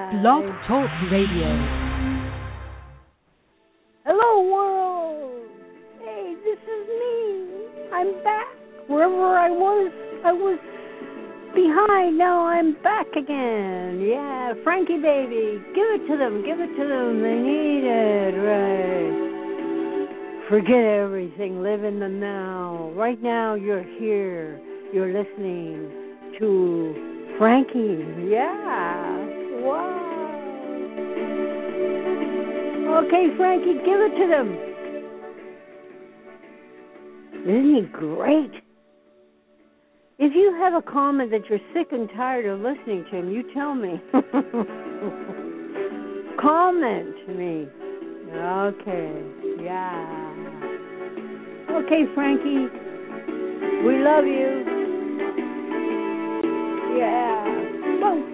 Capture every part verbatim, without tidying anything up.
Blog Talk Radio. Hello, world. Hey, this is me. I'm back. Wherever I was, I was behind. Now I'm back again. Yeah, Frankie baby. Give it to them. Give it to them. They need it, right? Forget everything. Live in the now. Right now, you're here. You're listening to Frankie. Yeah. Wow. Okay, Frankie, give it to them. Isn't he great? If you have a comment that you're sick and tired of listening to him, you tell me. Comment to me. Okay. Yeah. Okay, Frankie. We love you. Yeah. Boom.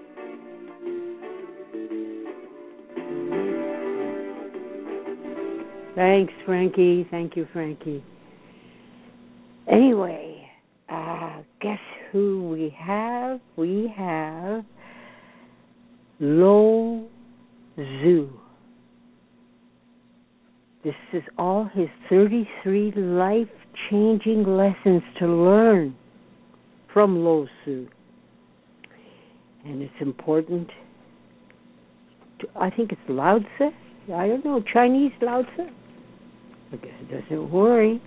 Thanks, Frankie. Thank you, Frankie. Anyway, uh, guess who we have? We have Lao Tzu. This is all his thirty-three life-changing lessons to learn from Lao Tzu. And it's important to, I think it's Lao Tzu. I don't know, Chinese Lao Tzu. I guess it doesn't worry.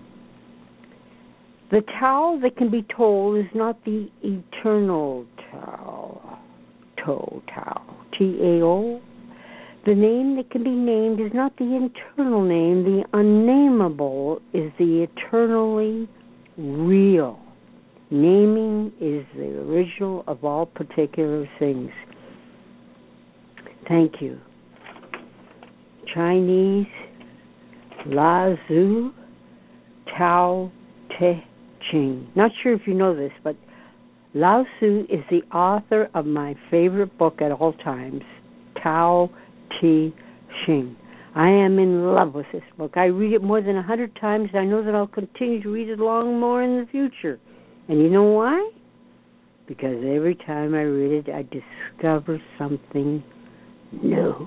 The Tao that can be told is not the eternal Tao. To Tao. T A O. The name that can be named is not the internal name. The unnameable is the eternally real. Naming is the original of all particular things. Thank you. Chinese Lao Tzu Tao Te Ching. Not sure if you know this, but Lao Tzu is the author of my favorite book at all times, Tao Te Ching. I am in love with this book. I read it more than a hundred times. I know that I'll continue to read it long more in the future. And you know why? Because every time I read it, I discover something new.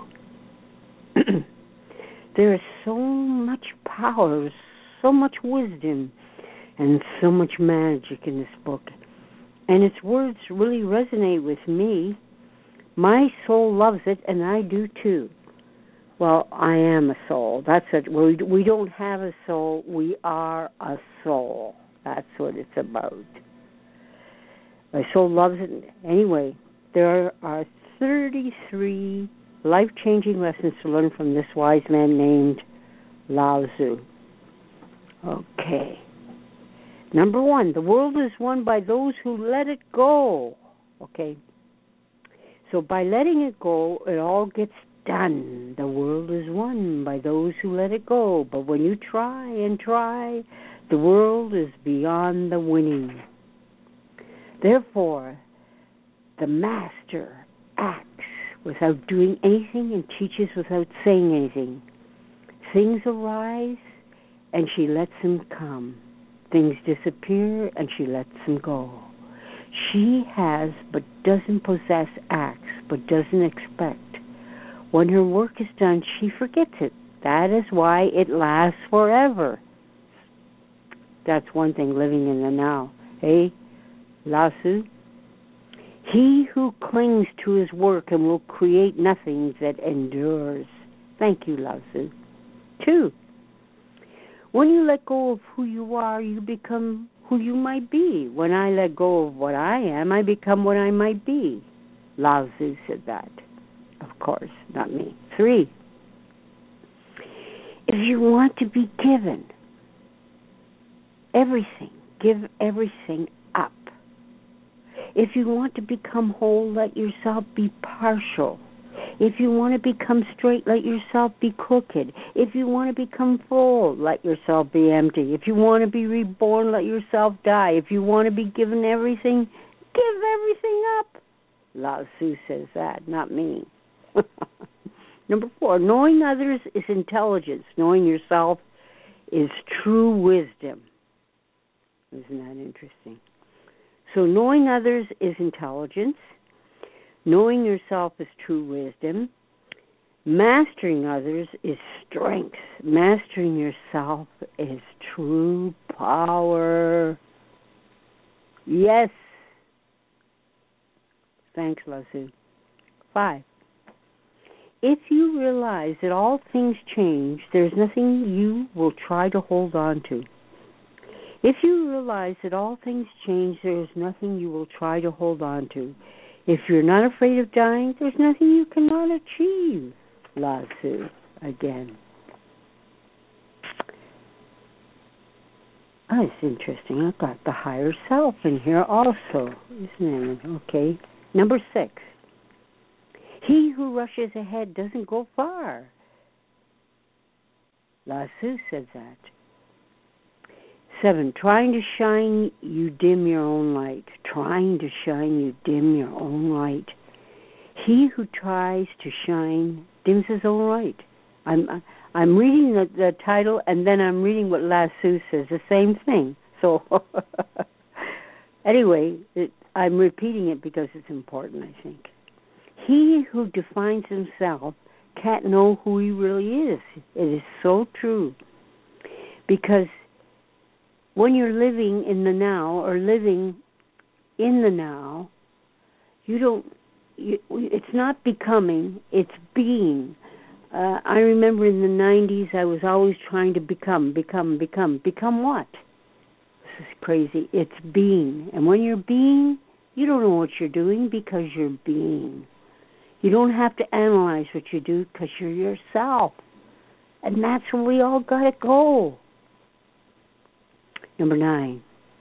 There is so much power, so much wisdom, and so much magic in this book. And its words really resonate with me. My soul loves it, and I do too. Well, I am a soul. That's it. We, we don't have a soul. We are a soul. That's what it's about. My soul loves it. Anyway, there are thirty-three life-changing lessons to learn from this wise man named Lao Tzu. Okay. Number one, the world is won by those who let it go. Okay. So by letting it go, it all gets done. The world is won by those who let it go. But when you try and try, the world is beyond the winning. Therefore, the master acts without doing anything and teaches without saying anything. Things arise and she lets them come. Things disappear and she lets them go. She has but doesn't possess, acts but doesn't expect. When her work is done, she forgets it. That is why it lasts forever. That's one thing, living in the now. Hey, Lao Tzu? He who clings to his work and will create nothing that endures. Thank you, Lao Tzu. Two, when you let go of who you are, you become who you might be. When I let go of what I am, I become what I might be. Lao Tzu said that. Of course, not me. Three, if you want to be given everything, give everything up. If you want to become whole, let yourself be partial. If you want to become straight, let yourself be crooked. If you want to become full, let yourself be empty. If you want to be reborn, let yourself die. If you want to be given everything, give everything up. Lao Tzu says that, not me. Number four, knowing others is intelligence. Knowing yourself is true wisdom. Isn't that interesting? So knowing others is intelligence. Knowing yourself is true wisdom. Mastering others is strength. Mastering yourself is true power. Yes. Thanks, Lasu. Five. If you realize that all things change, there's nothing you will try to hold on to. If you realize that all things change, there is nothing you will try to hold on to. If you're not afraid of dying, there's nothing you cannot achieve. Lasu again. Oh, it's interesting. I've got the higher self in here also, isn't it? Okay. Number six. He who rushes ahead doesn't go far. Lasu says that. Seven. Trying to shine, you dim your own light. Trying to shine, you dim your own light. He who tries to shine dims his own light. I'm I'm reading the, the title and then I'm reading what Lasu says, the same thing. So anyway, it, I'm repeating it because it's important, I think. He who defines himself can't know who he really is. It is so true. Because when you're living in the now or living in the now, you don't, you, it's not becoming, it's being. Uh, I remember in the nineties, I was always trying to become, become, become. Become what? This is crazy. It's being. And when you're being, you don't know what you're doing because you're being. You don't have to analyze what you do because you're yourself. And that's where we all got to go. Number nine.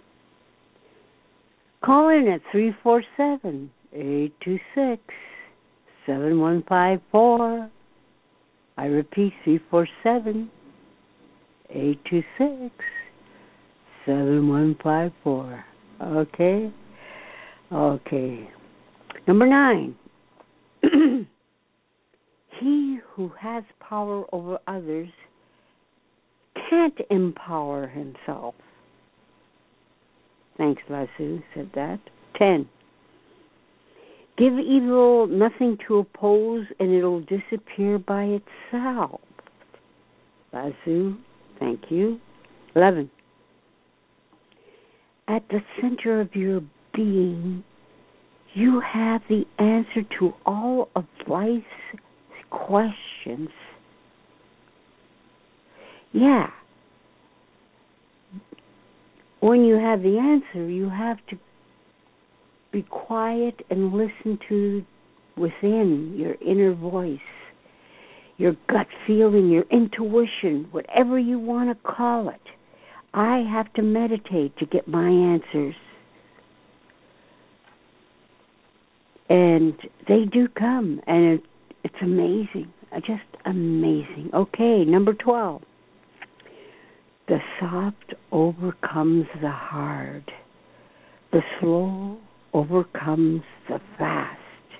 Call in at three four seven, eight two six, seven one five four. I repeat, three four seven, eight two six, seven one five four. Okay? Okay. Number nine. He who has power over others can't empower himself. Thanks, Lasu said that. Ten. Give evil nothing to oppose and it'll disappear by itself. Lasu, thank you. Eleven. At the center of your being, you have the answer to all of life's questions. Yeah. When you have the answer, you have to be quiet and listen to within your inner voice, your gut feeling, your intuition, whatever you want to call it. I have to meditate to get my answers. And they do come, and it, it's amazing, just amazing. Okay, number twelve. The soft overcomes the hard. The slow overcomes the fast.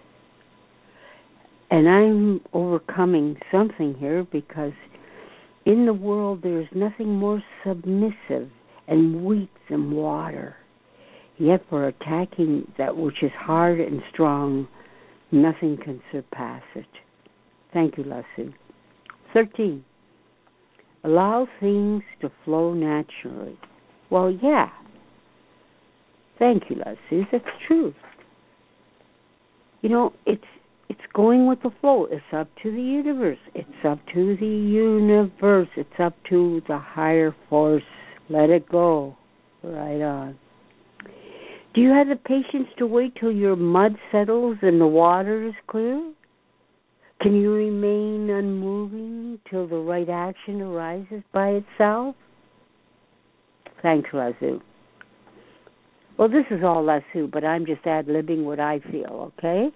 And I'm overcoming something here because in the world there is nothing more submissive and weak than water. Yet for attacking that which is hard and strong, nothing can surpass it. Thank you, Lasu. Thirteen. Allow things to flow naturally. Well, yeah. Thank you, Lasu. That's true. You know, it's it's going with the flow. It's up to the universe. It's up to the universe. It's up to the higher force. Let it go. Right on. Do you have the patience to wait till your mud settles and the water is clear? Can you remain unmoving till the right action arises by itself? Thanks, Lasu. Well, this is all Lasu, but I'm just ad-libbing what I feel, okay?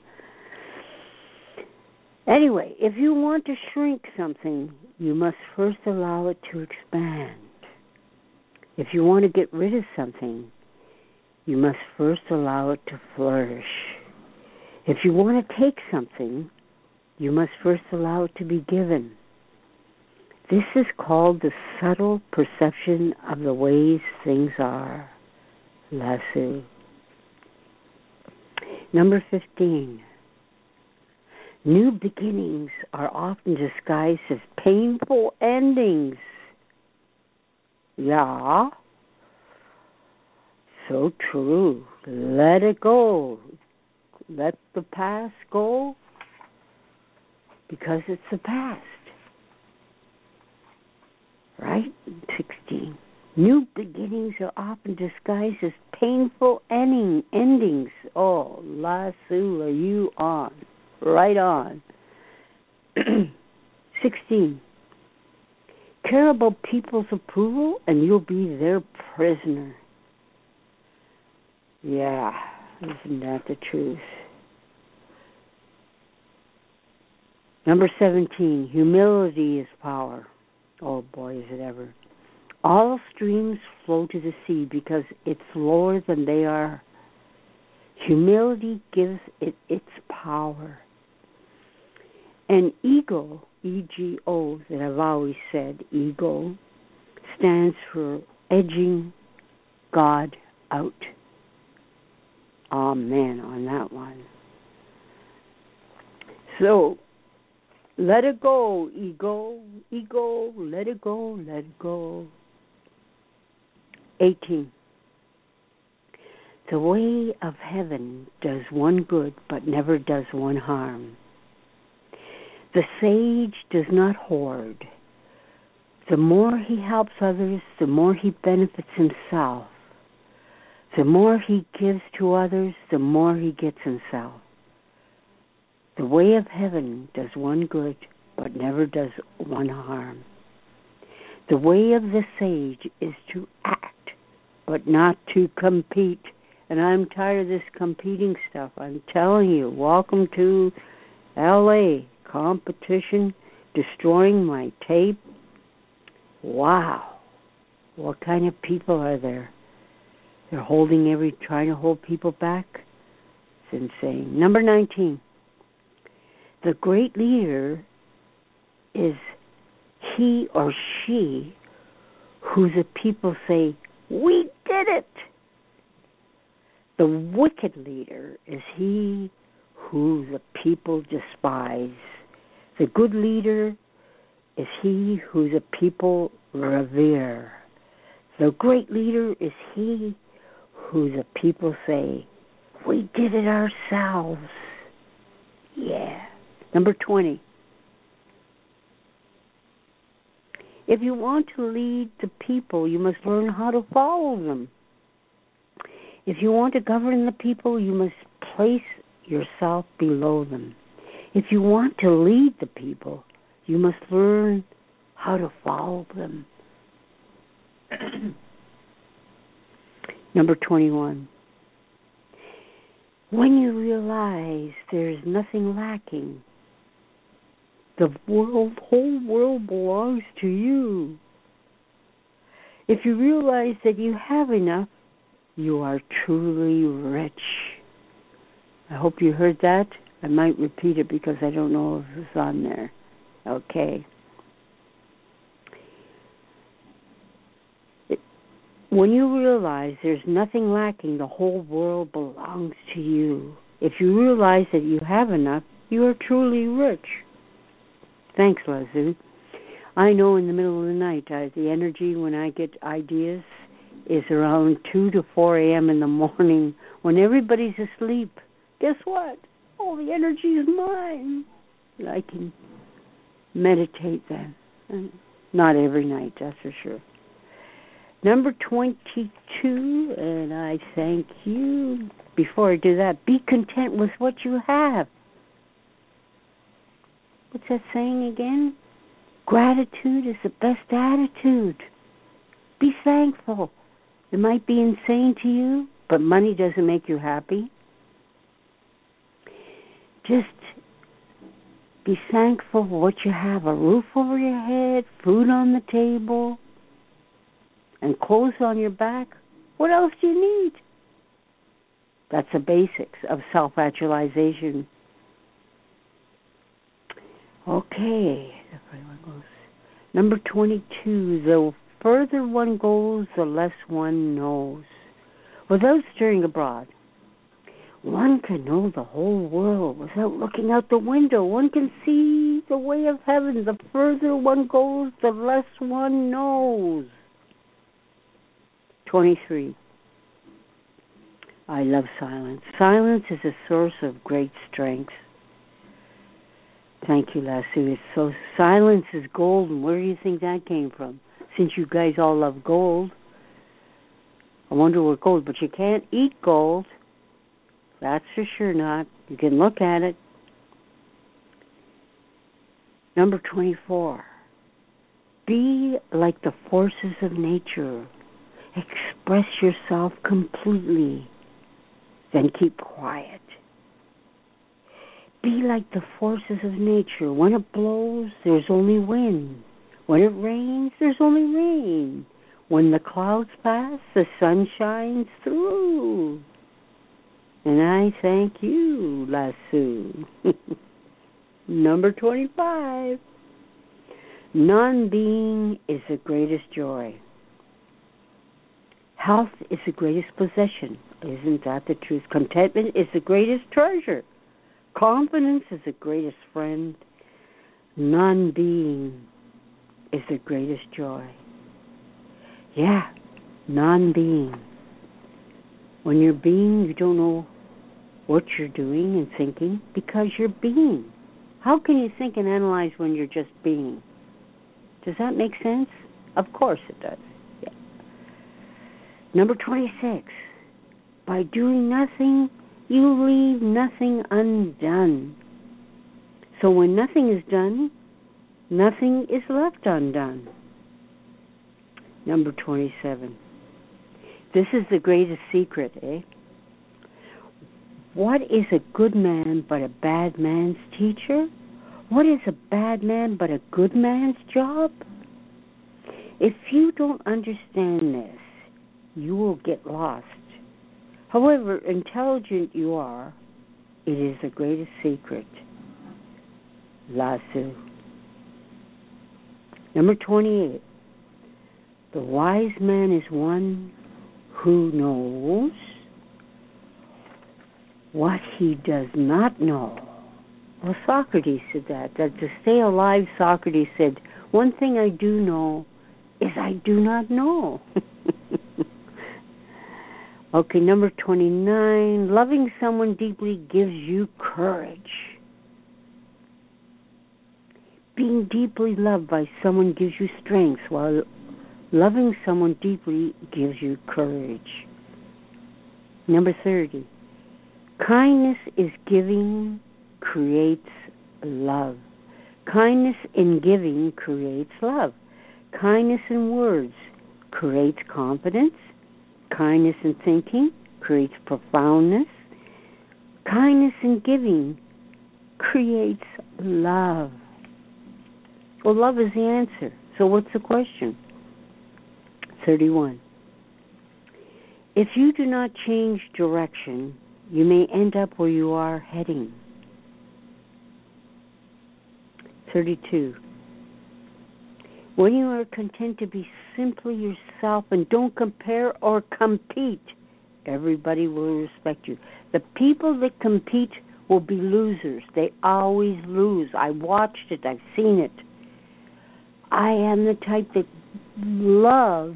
Anyway, if you want to shrink something, you must first allow it to expand. If you want to get rid of something, you must first allow it to flourish. If you want to take something, you must first allow it to be given. This is called the subtle perception of the ways things are. Lasu. Number fifteen. New beginnings are often disguised as painful endings. Yeah, so true. Let it go. Let the past go because it's the past. Right? sixteen. New beginnings are often disguised as painful ending, endings. Oh, Lasso, are you on? Right on. sixteen. Care about people's approval and you'll be their prisoner. Yeah, isn't that the truth? Number seventeen. Humility is power. Oh boy, is it ever. All streams flow to the sea because it's lower than they are. Humility gives it its power. And ego, E G O, that I've always said, ego, stands for edging God out. Amen on that one. So, let it go, ego, ego, let it go, let it go. eighteen. The way of heaven does one good, but never does one harm. The sage does not hoard. The more he helps others, the more he benefits himself. The more he gives to others, the more he gets himself. The way of heaven does one good, but never does one harm. The way of the sage is to act, but not to compete. And I'm tired of this competing stuff. I'm telling you, welcome to L A. Competition, destroying my tape. Wow. What kind of people are there? They're holding every, trying to hold people back. It's insane. Number nineteen. The great leader is he or she who the people say, we did it. The wicked leader is he who the people despise. The good leader is he who the people revere. The great leader is he who the people say, we did it ourselves. Yeah. Number twenty. If you want to lead the people, you must learn how to follow them. If you want to govern the people, you must place yourself below them. If you want to lead the people, you must learn how to follow them. Number twenty-one. When you realize there's nothing lacking, the world, whole world belongs to you. If you realize that you have enough, you are truly rich. I hope you heard that. I might repeat it because I don't know if it's on there. Okay. It, when you realize there's nothing lacking, the whole world belongs to you. If you realize that you have enough, you are truly rich. Thanks, Leslie. I know in the middle of the night, I, the energy when I get ideas is around two to four a.m. in the morning when everybody's asleep. Guess what? All the energy is mine. I can meditate then. And not every night, that's for sure. Number twenty-two, and I thank you. Before I do that, be content with what you have. What's that saying again? Gratitude is the best attitude. Be thankful. It might be insane to you, but money doesn't make you happy. Just be thankful for what you have. A roof over your head, food on the table, and clothes on your back. What else do you need? That's the basics of self-actualization. Okay. Number twenty-two. The further one goes, the less one knows. Without stirring abroad, One can know the whole world without looking out the window. One can see the way of heaven. The further one goes, the less one knows. twenty-three. I love silence. Silence is a source of great strength. Thank you, Lasso. It's so silence is golden. Where do you think that came from? Since you guys all love gold, I wonder where gold. But you can't eat gold. That's for sure not. You can look at it. Number twenty-four. Be like the forces of nature. Express yourself completely. Then keep quiet. Be like the forces of nature. When it blows, there's only wind. When it rains, there's only rain. When the clouds pass, the sun shines through. And I thank you, Lasso. Number twenty-five. Non-being is the greatest joy. Health is the greatest possession. Isn't that the truth? Contentment is the greatest treasure. Confidence is the greatest friend. Non-being is the greatest joy. Yeah, non-being. When you're being, you don't know what you're doing and thinking because you're being. How can you think and analyze when you're just being? Does that make sense? Of course it does. Yeah. Number twenty-six. By doing nothing, you leave nothing undone. So when nothing is done, nothing is left undone. Number twenty-seven. This is the greatest secret, eh? What is a good man but a bad man's teacher? What is a bad man but a good man's job? If you don't understand this, you will get lost. However intelligent you are, it is the greatest secret. Lasso. Number twenty-eight. The wise man is one who knows what he does not know. Well, Socrates said that. That to stay alive, Socrates said, one thing I do know is I do not know. Okay, number twenty-nine. Loving someone deeply gives you courage. Being deeply loved by someone gives you strength, while loving someone deeply gives you courage. Number thirty. Kindness is giving creates love. Kindness in giving creates love. Kindness in words creates confidence. Kindness in thinking creates profoundness. Kindness in giving creates love. Well, love is the answer. So what's the question? thirty-one. If you do not change direction, you may end up where you are heading. thirty-two. When you are content to be simply yourself and don't compare or compete, everybody will respect you. The people that compete will be losers. They always lose. I watched it. I've seen it. I am the type that loves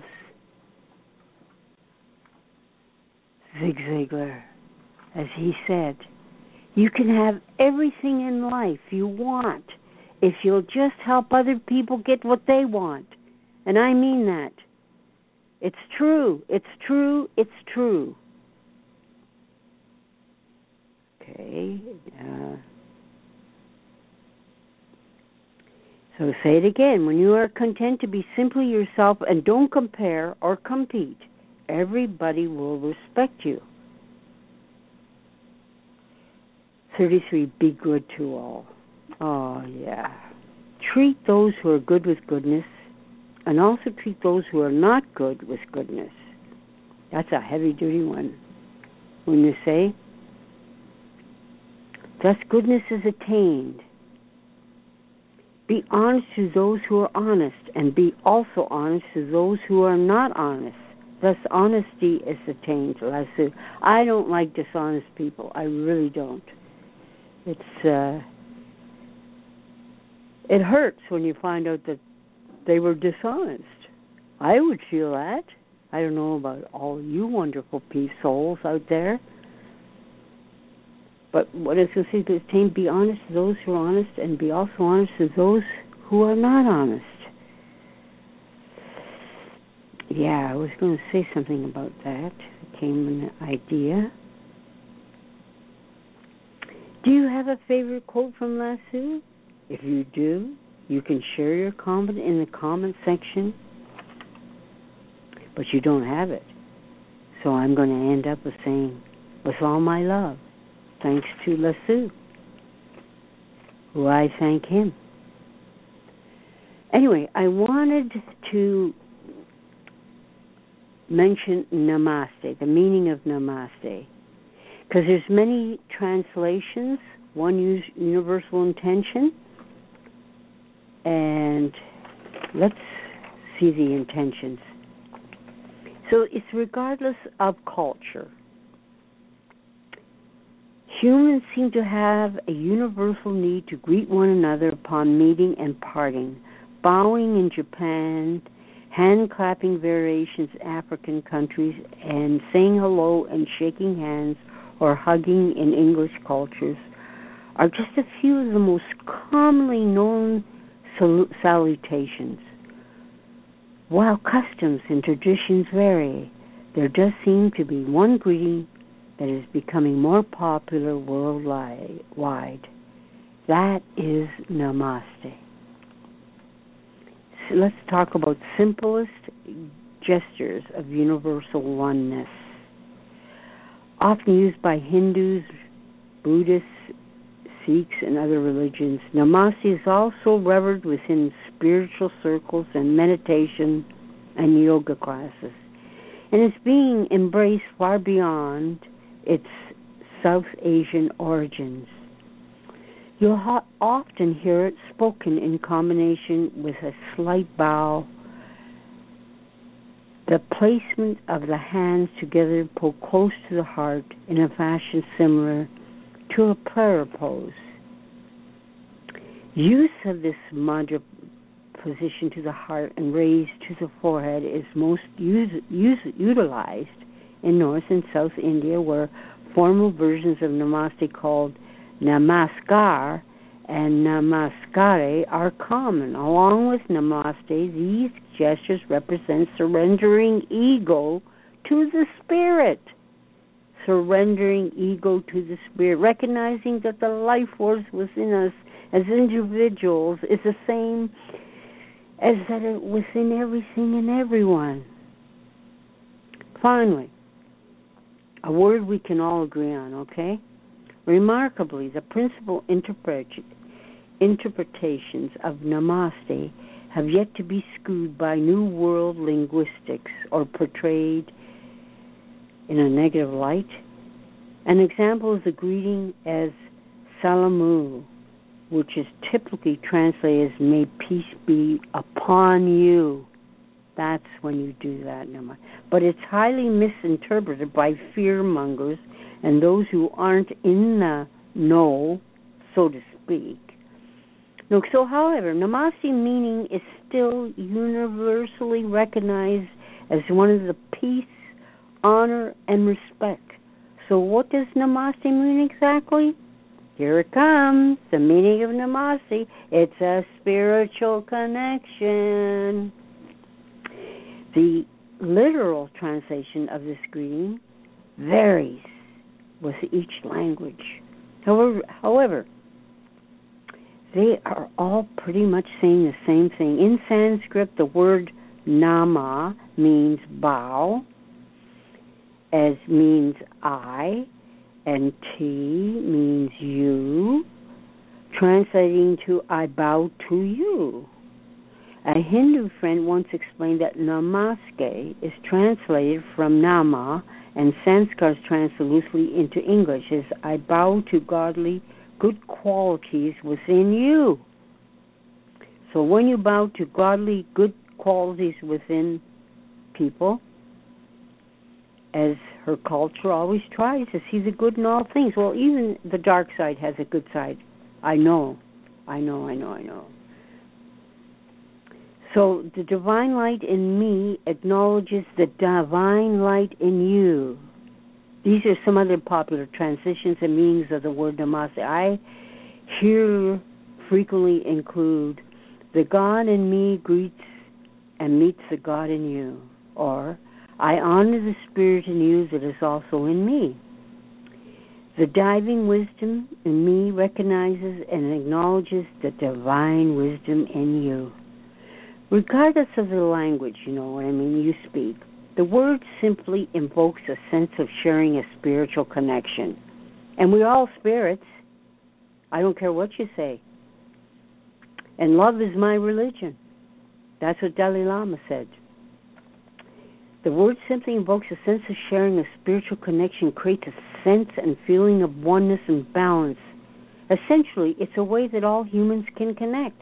Zig Ziglar. As he said, you can have everything in life you want if you'll just help other people get what they want. And I mean that. It's true. It's true. It's true. Okay. Uh, so say it again. When you are content to be simply yourself and don't compare or compete, everybody will respect you. thirty-three. Be good to all. Oh, yeah. Treat those who are good with goodness, and also treat those who are not good with goodness. That's a heavy-duty one. When you say, thus goodness is attained. Be honest to those who are honest, and be also honest to those who are not honest. Thus, honesty is attained. Lasu. I don't like dishonest people. I really don't. It's uh, it hurts when you find out that they were dishonest. I would feel that. I don't know about all you wonderful peace souls out there. But what is going to say? Be honest to those who are honest, and be also honest to those who are not honest. Yeah, I was going to say something about that. It came an idea. Do you have a favorite quote from Lasu? If you do, you can share your comment in the comment section. But you don't have it. So I'm going to end up with saying, with all my love, thanks to Lasu, who I thank him. Anyway, I wanted to mention namaste, the meaning of namaste, because there's many translations. One use universal intention, and let's see the intentions. So it's regardless of culture. Humans seem to have a universal need to greet one another upon meeting and parting. Bowing in Japan, hand-clapping variations in African countries, and saying hello and shaking hands or hugging in English cultures are just a few of the most commonly known sal- salutations. While customs and traditions vary, there does seem to be one greeting that is becoming more popular worldwide. That is namaste. So let's talk about simplest gestures of universal oneness. Often used by Hindus, Buddhists, Sikhs, and other religions, namaste is also revered within spiritual circles and meditation and yoga classes, and is being embraced far beyond its South Asian origins. You'll ha- often hear it spoken in combination with a slight bow, the placement of the hands together pulled close to the heart in a fashion similar to a prayer pose. Use of this mudra position to the heart and raised to the forehead is most use, use, utilized in North and South India, where formal versions of namaste called namaskar and namaskare are common. Along with namaste, these gestures represent surrendering ego to the spirit. Surrendering ego to the spirit, recognizing that the life force within us as individuals is the same as that it within everything and everyone. Finally, a word we can all agree on, okay? Remarkably, the principal interpret- interpretations of namaste have yet to be skewed by New World linguistics or portrayed in a negative light. An example is the greeting as salamu, which is typically translated as may peace be upon you. That's when you do that. But it's highly misinterpreted by fear-mongers and those who aren't in the know, so to speak. No, so, however, namaste meaning is still universally recognized as one of the peace, honor, and respect. So what does namaste mean exactly? Here it comes, the meaning of namaste. It's a spiritual connection. The literal translation of this greeting varies with each language. However, however, they are all pretty much saying the same thing. In Sanskrit, the word nama means bow, as means I, and T means you, translating to I bow to you. A Hindu friend once explained that namaste is translated from nama, and Sanskrit is translated loosely into English as I bow to godly good qualities within you. So when you bow to godly good qualities within people, as her culture always tries to see the good in all things. Well, even the dark side has a good side. I know, I know, I know, I know. So the divine light in me acknowledges the divine light in you. These are some other popular transitions and meanings of the word namaste. I here frequently include the God in me greets and meets the God in you, or I honor the spirit in you that is also in me. The divine wisdom in me recognizes and acknowledges the divine wisdom in you. Regardless of the language, you know what I mean, you speak, the word simply invokes a sense of sharing a spiritual connection. And we're all spirits. I don't care what you say. And love is my religion. That's what Dalai Lama said. The word simply invokes a sense of sharing a spiritual connection, creates a sense and feeling of oneness and balance. Essentially, it's a way that all humans can connect.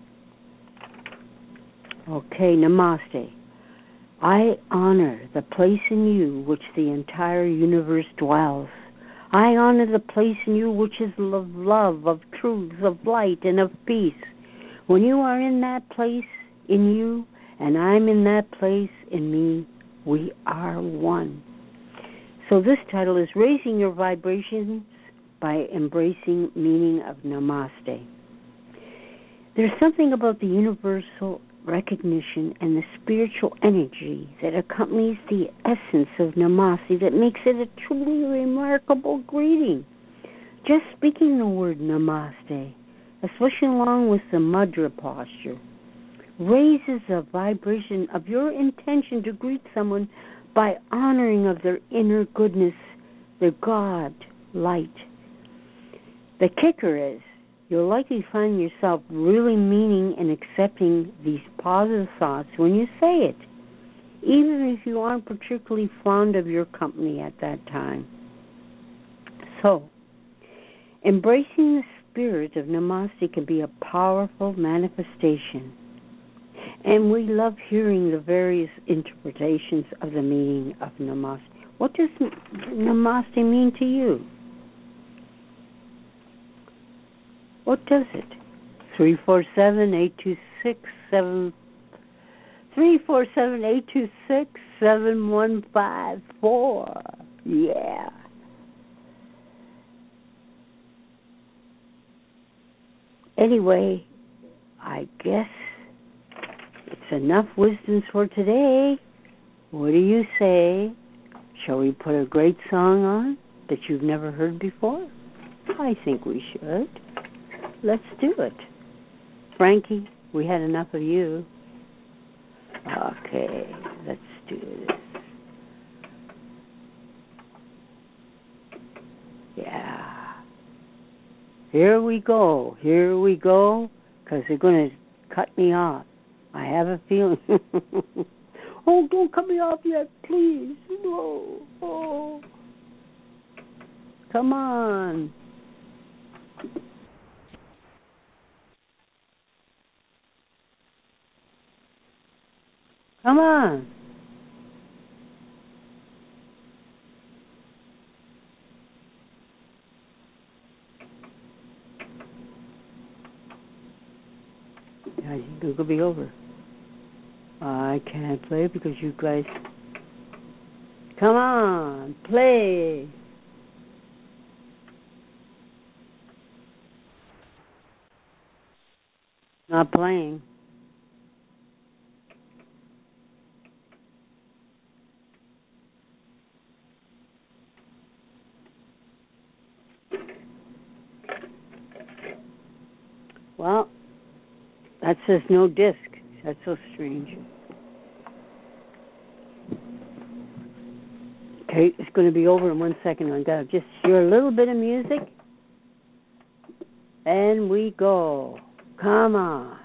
Okay, namaste. I honor the place in you which the entire universe dwells. I honor the place in you which is of love, of truth, of light, and of peace. When you are in that place in you, and I'm in that place in me, we are one. So this title is Raising Your Vibrations by Embracing Meaning of Namaste. There's something about the universal recognition and the spiritual energy that accompanies the essence of Namaste that makes it a truly remarkable greeting. Just speaking the word Namaste, especially along with the mudra posture, raises the vibration of your intention to greet someone by honoring of their inner goodness, their God, light. The kicker is, you'll likely find yourself really meaning and accepting these positive thoughts when you say it, even if you aren't particularly fond of your company at that time. So, embracing the spirit of Namaste can be a powerful manifestation, and we love hearing the various interpretations of the meaning of Namaste. What does Namaste mean to you? What does it? Three four seven eight two six seven three four seven eight two six seven one five four. Yeah. Anyway, I guess it's enough wisdoms for today. What do you say? Shall we put a great song on that you've never heard before? I think we should. Let's do it. Frankie, we had enough of you. Okay, let's do this. Yeah. Here we go. Here we go. Because they're going to cut me off. I have a feeling. Oh, don't cut me off yet, please. No. Oh. Come on. Come on. I think it could be over. I can't play because you guys... Come on, play. Not playing. Well, that says no disc. That's so strange. Okay, it's going to be over in one second. I've got to just hear a little bit of music. And we go. Come on.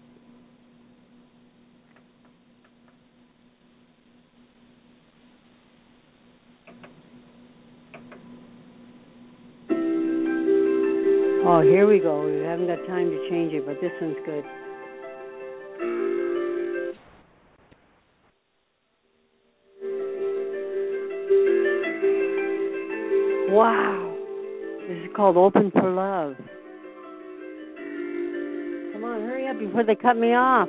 Oh, here we go. We haven't got time to change it, but this one's good. called Open for Love. Come on, hurry up before they cut me off.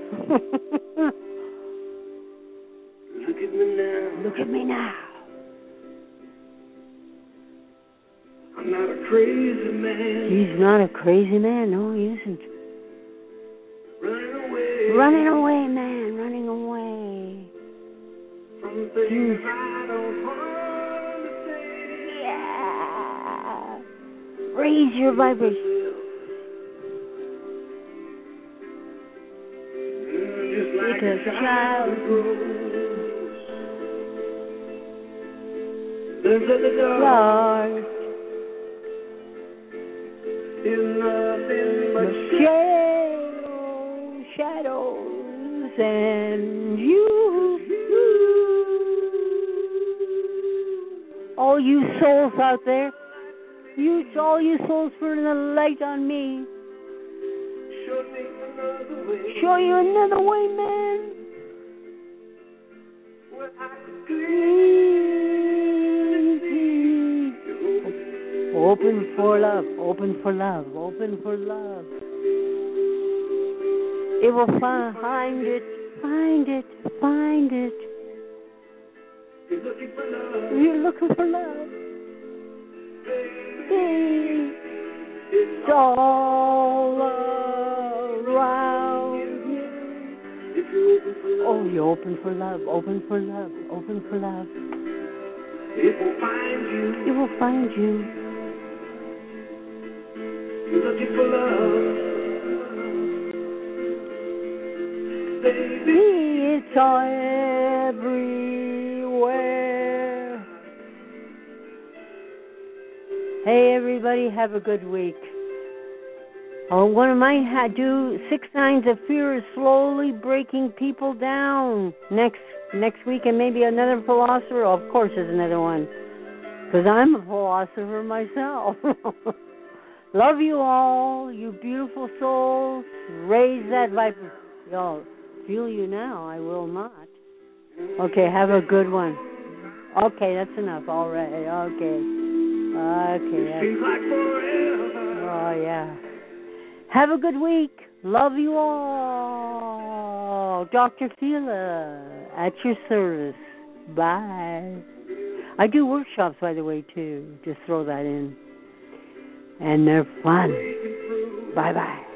Look at me now. Look at me now. I'm not a crazy man. He's not a crazy man. No, he isn't. Running away. Running away, man. Running away. From things I don't want to say. Yeah. Raise your vibration. Just like Like a child. Lives in the dark. Dark. Is nothing but Shadows, shadows, and you. All you souls out there, you, all you souls burning the light on me. show me another way. Show you another way, man. Where I could clearly see. Open for love, open for love, open for love. It will find, find it, find it, find it. You're looking for love. You're looking for love. Baby, It's all around you. if you open for love, Oh, you open for love, open for love, open for love. it will find you. It will find you. You're looking for love. Baby, It's everywhere. Hey, everybody, have a good week. Oh, one of mine had do six signs of fear is slowly breaking people down. Next next week, and maybe another philosopher. Oh, of course, there's another one, because I'm a philosopher myself. Love you all, you beautiful souls. Raise that vibration. Y'all, feel you now. I will not. Okay, have a good one. Okay, that's enough. All right. Okay. Okay. That's, seems like forever. oh, yeah. Have a good week. Love you all. Doctor Fila, at your service. Bye. I do workshops, by the way, too. Just throw that in. And they're fun. Bye-bye.